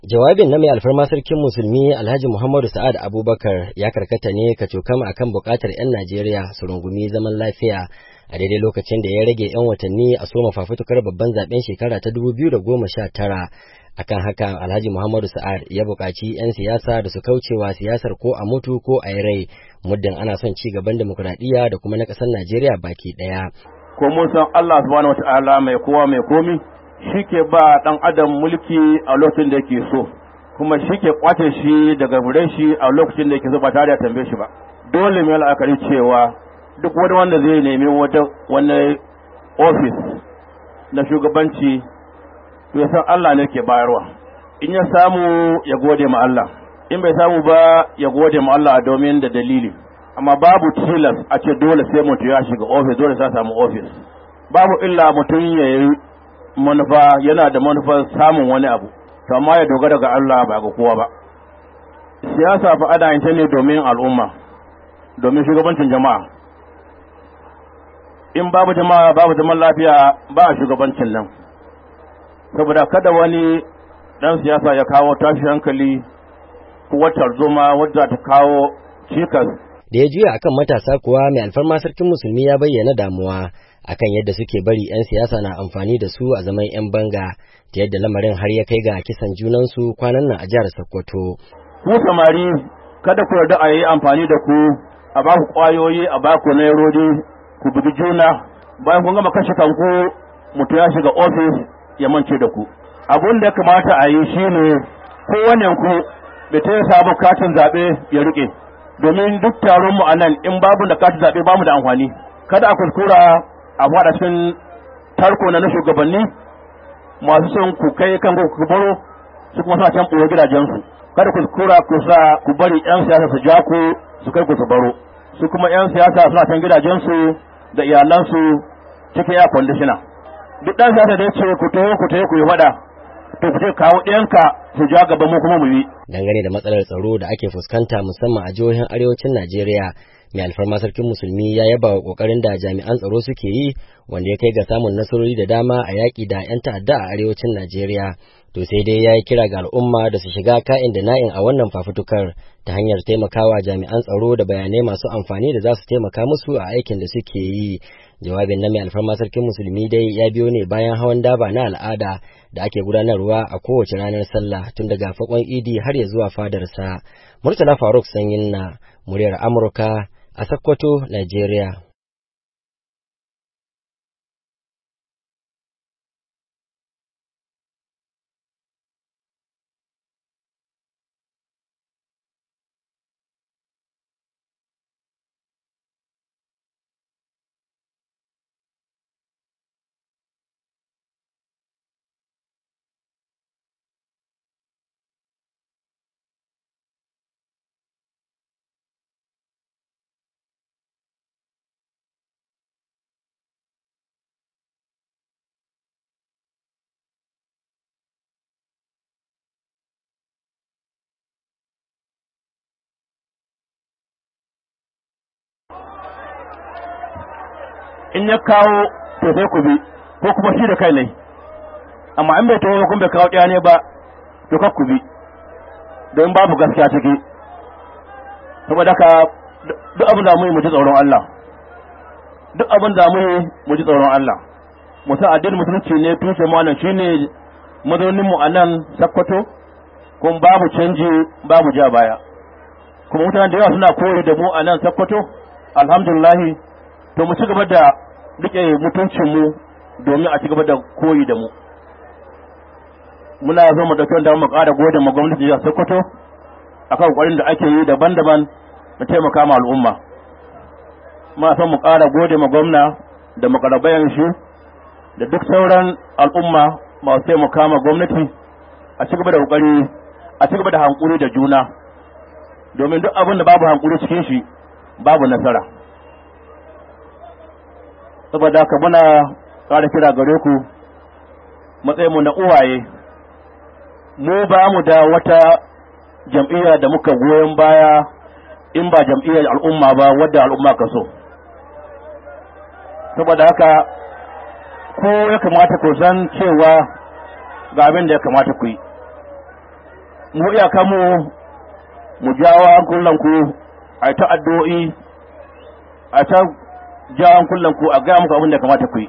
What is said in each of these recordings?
Jawabin na mai alfarma sarkin musulmi Alhaji Muhammadu Sa'ad Abubakar ya karkata ne kacokam akan bukatar 'yan Najeriya su rungumi zaman lafiya a daidai lokacin da ya rage 'yan watanni a soma fafutukar babban zaben shekara ta 2019. Akan haka Alhaji Muhammadu Sa'ad ya buƙaci 'yan siyasa da su kaucewa siyasar ko a mutu ko a rai muddin ana son ci gaban demokuraɗiyya da kuma na ƙasar Najeriya baki ɗaya. Ko mun san Allah subhanahu wata'ala mai kowa mai komi shi ke ba ɗan adam mulki a lokacin da yake so, kuma shi ke kwace shi daga gure shi a lokacin da yake so ba tare da tambaye shi ba. Dole mai la'akari cewa duk wani wanda zai nemi wani ofis na shugabanci ya san Allah ne ke bayarwa. In ya samu ya gode ma Allah, in bai samu ba ya gode ma Allah domin da dalili. Amma babu tilas a ce dole sai mutum ya shiga ofis, dole sai samu ofis. Babu illa mutum ya yi manufa, yana da manufar samun wani abu, to amma ya dogara ga Allah ba ga kowa ba. Siyasa fa ana yin ta ne domin al'umma, domin shugabancin jama'a. In babu jama'a, babu zaman lafiya, ba shugabancin nan. Saboda kada wani dan siyasa ya kawo tashi hankali ko wata zoma wadda ta kawo cikas. Da ya juya akan matasa kuwa mai alfarma sarkin musulmi ya bayyana damuwa akan yadda suke bari 'yan siyasa na amfani da su a zaman 'yan banga, ta yadda lamarin har ya kai ga kisan junansu kwanan nan a jihar Sokoto. Ku samari kada ku yarda a yi amfani da ku, a ba ku kwayoyi, a ba ku nairodi, ku bugi juna, bayan kun gama kashe kanku mutum ya shiga ofis ya mance da ku. Abun da ya kamata a yi shine kowane ku da ta yi samu katin zaɓe ya riƙe, domin duk taron mu a nan in babu da katin zaɓe ba mu da amfani. Kada a kuskura a faɗa cikin tarko na shugabanni masu son ku kai kan ku baro su kuma suna can ɓoye gidajensu. Kada ku kuskura ku sa ku bari 'yan siyasa su ja ku su kai ku su baro, su kuma 'yan siyasa suna can gidajensu da iyalansu cikin air conditioner. Duk ɗan siyasa da ya ce ku taho ku yi faɗa, to ku ce kawo ɗayanka su ja gaba mu kuma mu yi. Dangane da matsalar tsaro da ake fuskanta musamman a jihohin arewacin Najeriya, mai alfarma sarkin musulmi ya yaba wa kokarin da jami'an tsaro suke yi wanda ya kai ga samun nasarori da dama a yaƙi da 'yan ta'adda a arewacin Najeriya. To sai dai ya yi kira ga al'umma da su shiga ka'in da na'in a wannan fafutukar ta hanyar taimakawa jami'an tsaro da bayanai masu amfani da za su taimaka musu a aikin da suke yi. Jawabin na mai alfarma sarkin musulmi dai ya biyo ne bayan hawan daba na al'ada da ake gudanarwa a kowace ranar sallah tun daga fakon idi har ya zuwa fadarsa. Murtala Faruk Sanyin na muryar Amurka a Sokoto, Najeriya. In ya kawo to sai ku bi, ko kuma shi da kai ne, amma in bai taho kun bai kawo ɗaya ne ba to kar ku bi, don babu gaskiya ciki. Saboda haka duk abin da mu yi mu ji tsoron Allah, duk abin da mu yi mu ji tsoron Allah. Musa addinin musulunci ne tushe mu nan shine mazaunin mu a nan Sokoto, kuma babu canji babu ja baya, kuma mutanen da yawa suna koyi da mu a nan Sokoto. Alhamdulillah, to mu ci gaba da rike mutuncinmu domin a ci gaba da koyi da mu. Muna zo mu dauki wanda mu ƙara gode ma gwamnati jihar Sokoto akan ƙoƙarin da ake yi daban-daban da taimaka ma al'umma. Muna son mu ƙara gode ma gwamna da makarabayan shi da duk sauran al'umma masu taimaka ma gwamnati a ci gaba da ƙoƙari, a ci gaba da hankuri da juna, domin duk abin da babu hankuri cikin shi babu nasara. Saboda haka muna ƙara kira gare ku matsayinmu na uwaye, mu ba mu da wata jam'iyya da muka goyon baya in ba jam'iyyar al'umma ba wadda al'umma ka so. Saboda haka ko ya kamata ku san cewa ga abin da ya kamata ku yi. mu iyaka mu jawo hankulanku a ta addu'o'i a ta jawo hankulanku a gaya muku abin da kamata ku yi.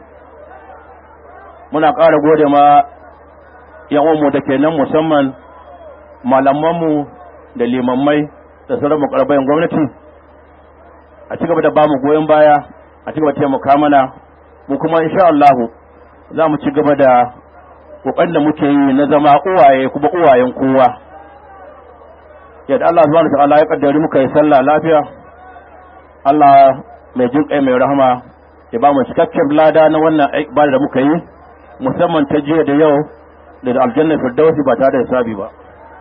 Muna ƙara gode ma uwanmu da ke nan, musamman malamanmu da limammai da sauran mukarrabayan gwamnati, a ci gaba da ba mu goyon baya, a ci gaba da taimaka mana. Mu kuma insha Allah za mu ci gaba da kokarin da muke yi na zama uwaye kuma uwayen kowa. Yadda Allah subhanahu wa ta'ala ya kaddari muka yi sallah lafiya, Allah mai jin kai mai rahama ya ba mu cikakken lada na wannan ibada da muka yi, musamman ta jiya da yau da aljanna firdausi ba tare da hisabi ba.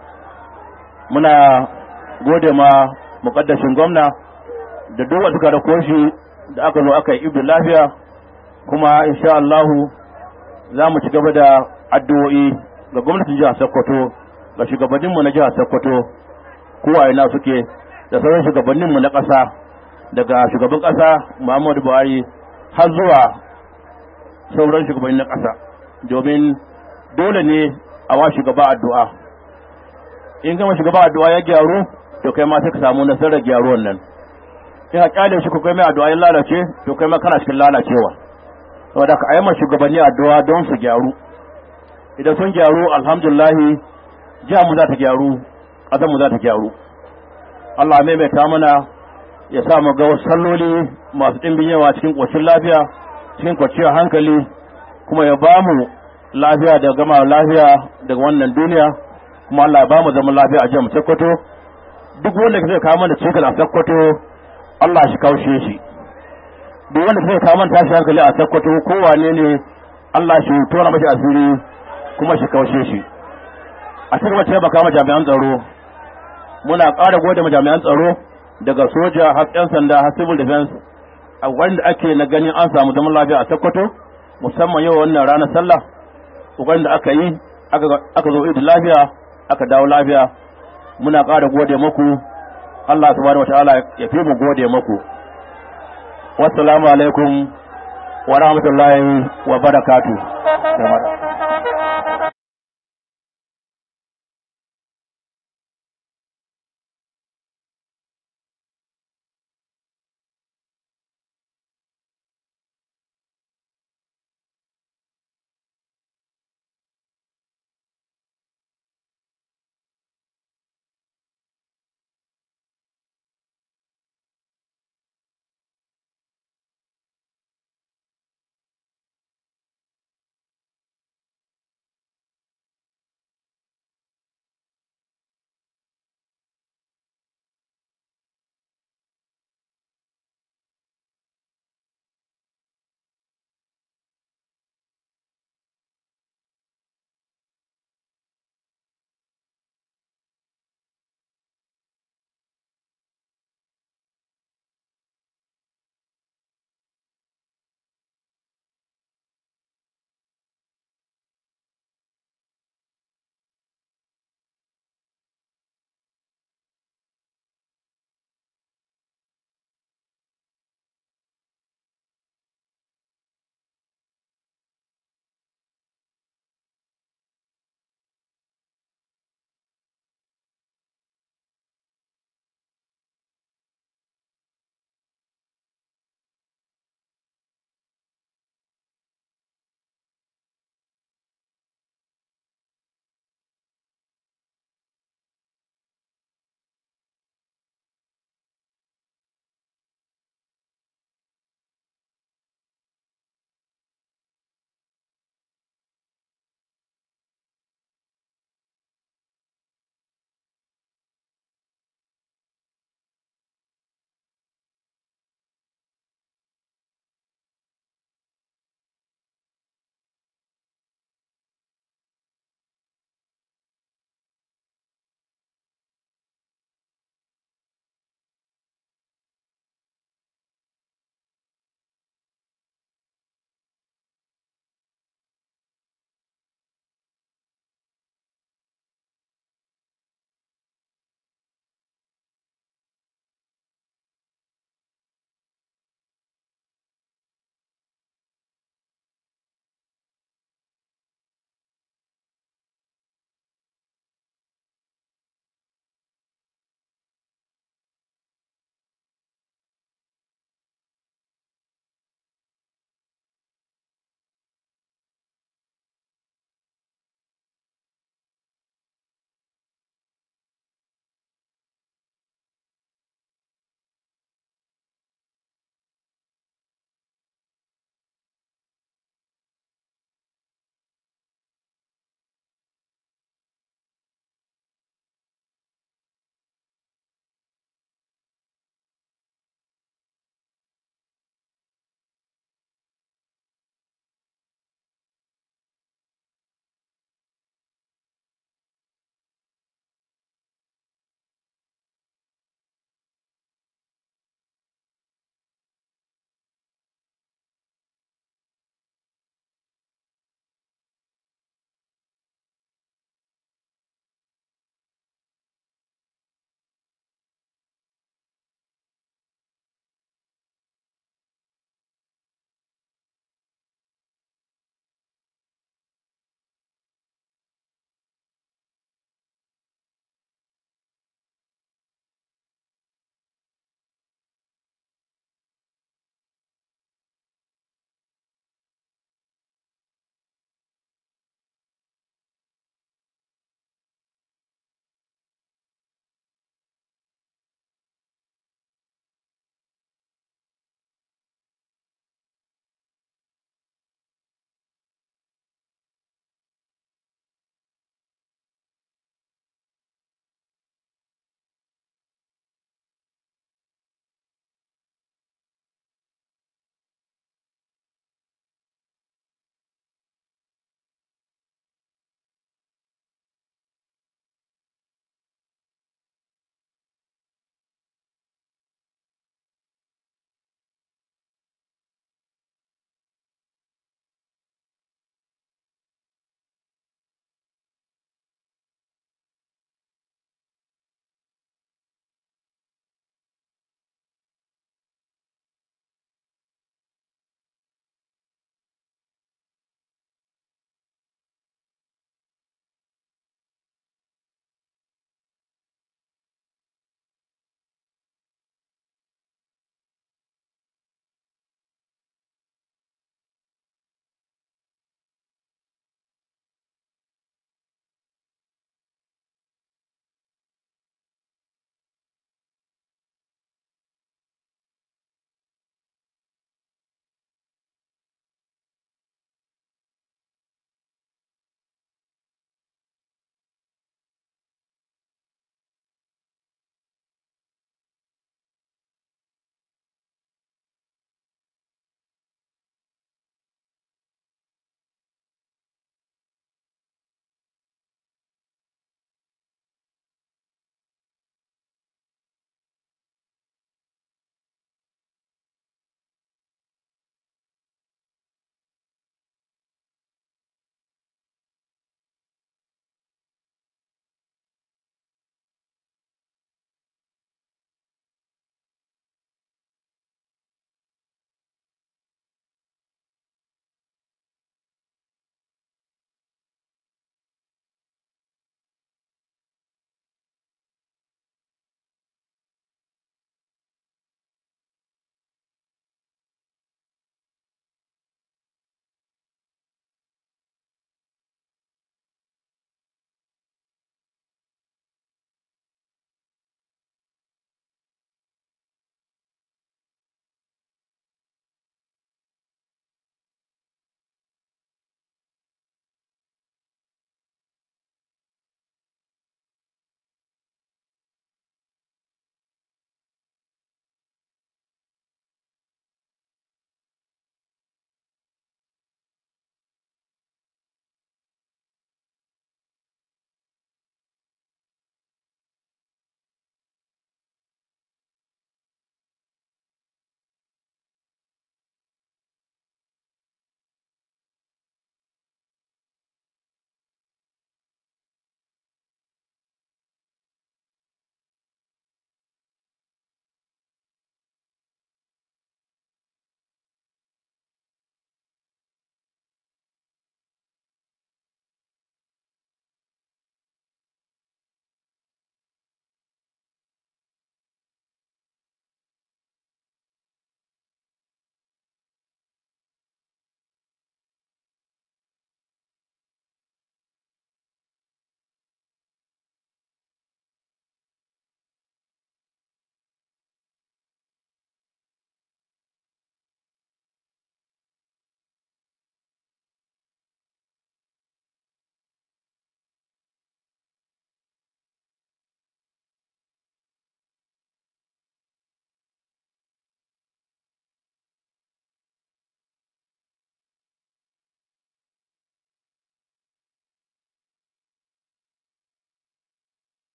Muna gode ma mukaddashin gwamna da duk wanda suka rako shi da aka zo aka yi ibdu lafiya, kuma insha Allah za mu ci gaba da addu'o'i ga gwamnatin jihar Sokoto, ga shugabanninmu na jihar Sokoto, kowa ina suke, da sauran shugabanninmu na ƙasa, daga shugaban ƙasa Muhammadu Buhari har zuwa sauran shugabanni na ƙasa, domin dole ne a wa shugaba addu'a. In gama shugaba addu'a ya gyaru, to kai ma sai ka samu nasarar gyaruwan nan. In a kyale shi ko kai mai addu'a ya lalace, to kai ma kana cikin lalacewa. Saboda ka ayyama shugabanni addu'a don su gyaru. Idan sun gyaru, alhamdulillah, jihar mu za ta gyaru, ƙasar mu za ta gyaru. Allah maimaita mana ya sa mu ga wasu salloli masu ɗimbin yawa cikin ƙoshin lafiya, cikin kwanciyar hankali, kuma ya ba mu lafiya da gama lafiya daga wannan duniya, kuma Allah ya ba mu zaman lafiya a jihar Sokoto. Duk wanda zai kawo mana cikin a Sokoto, Allah shi kaushe shi. Duk wanda zai kawo mana tashi hankali a Sokoto, kowane ne, Allah shi tona mashi asiri kuma shi kaushe shi. A cikin wacce ba kama jami'an tsaro, muna ƙara gode ma jami'an tsaro daga soja har 'yan sanda har civil defense, a wanda ake na ganin an samu zaman lafiya a Sokoto, musamman yau wannan ranar sallah, kokarin da aka yi aka zo idi lafiya, aka dawo lafiya. Muna ƙara gode muku, Allah subhanahu wataala ya fi mu gode muku. Wassalamu alaikum wa rahmatullahi wa barakatuh.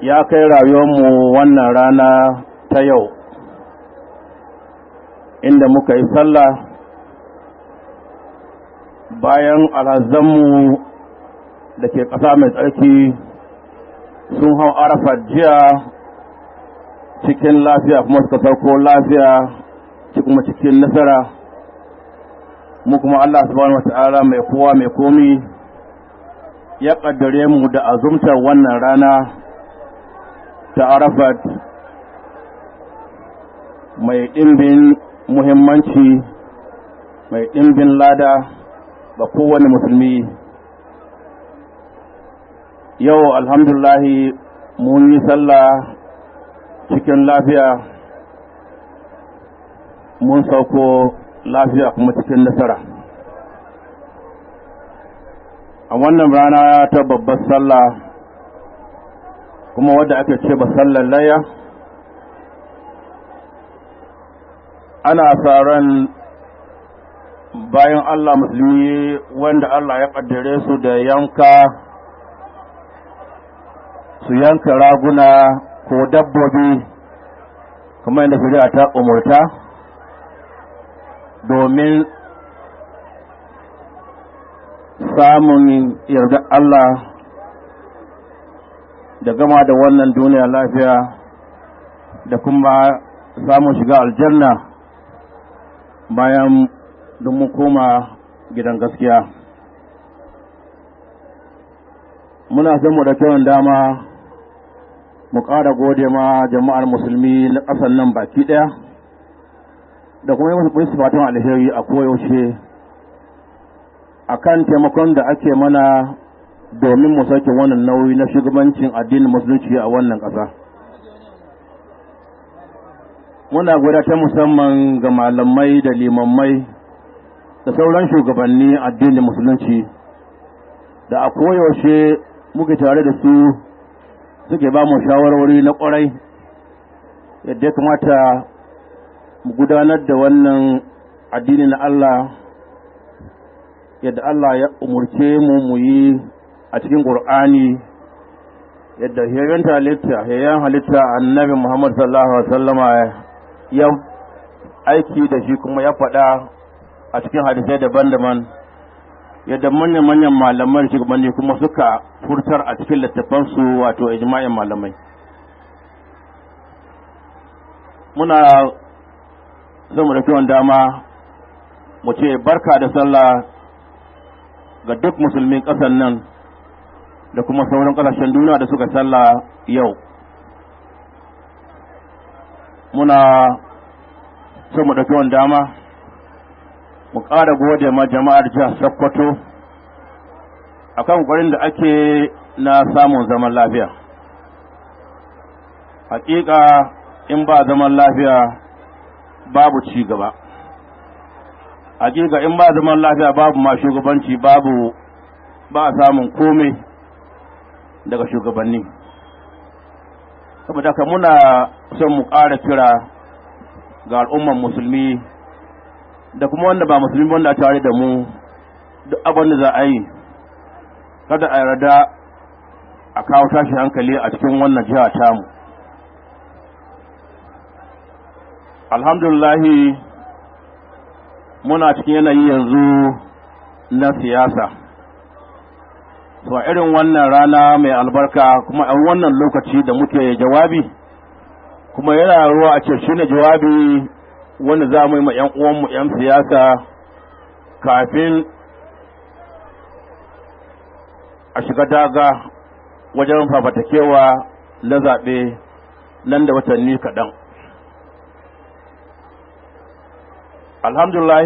ya kai rayuwarmu wannan rana ta yau, inda muka yi sallah bayan alhazanmu da ke ƙasa mai tsarki sun hau Arafat jiya cikin lafiya kuma suka sauko lafiya kuma cikin nasara. Mu kuma Allah subhanahu wata'ala mai kowa mai komi ya ƙaddare mu da azumtar wannan rana ta Arafat mai ɗimbin muhimmanci, mai ɗimbin lada ga kowane musulmi. Yau alhamdulillahi mun yi sallah cikin lafiya, mun sauko lafiya kuma cikin nasara. A wannan rana ta babbar sallah kuma wadda ake ce ba sallar layya, ana sa ran bayan Allah musulmi wanda Allah ya kaddare su da su yanka raguna ko dabbobi kuma yadda shari'a ta umurta domin samun yarda Allah da gama da wannan duniya lafiya da kuma samun shiga aljanna bayan don mu koma gidan gaskiya. Muna son mu da kyawun dama mu ƙara gode ma jama'ar musulmi na ƙasar nan baki ɗaya da kuma yi musu fatan alheri a koyaushe a kan taimakon da ake mana domin mu sauke wannan nauyi na shugabancin addinin musulunci a wannan ƙasa. Muna godiya ta musamman ga malamai da limammai da sauran shugabanni addinin musulunci da a koyaushe muke tare da su suke ba mu shawarwari na ƙwarai yadda ya kamata mu gudanar da wannan addini na Allah yadda Allah ya umurce mu yi a cikin Qur'ani, yadda hayyan halitta annabi Muhammad sallallahu alaihi wasallama ya aiki da shi kuma ya faɗa a cikin hadisai daban-daban, yadda manyan malaman shugabanni kuma suka furtar a cikin littafansu wato ijma'in malamai. Muna zama da kyawun dama mu ce barka da sallah ga duk musulmin ƙasar nan da kuma sauran ƙasashen duniya da suka sallah yau. Muna so mu da kyawun dama mu ƙara gode ma jama'ar jihar Sokoto akan ƙoƙarin da ake na samun zaman lafiya. Hakika in ba zaman lafiya babu ci gaba. Hakika in ba zaman lafiya babu ma shugabanci, ba samun komai daga shugabanni. Saboda haka muna son mu ƙara kira ga al'umman musulmi da kuma wanda ba musulmi wanda tare da mu duk abin da za a yi kada a yarda a kawo tashi hankali a cikin wannan jiha tamu. Alhamdulillahi muna cikin yanayi yanzu na siyasa, so irin wannan rana mai albarka kuma a wannan lokaci da muke jawabi kuma yana ruwa a ce shine jawabi wanda za mu yi ma 'yan uwanmu 'yan siyasa kafin a shiga daga wajen fafatakewa na zaɓe nan da watanni kaɗan. Alhamdulillah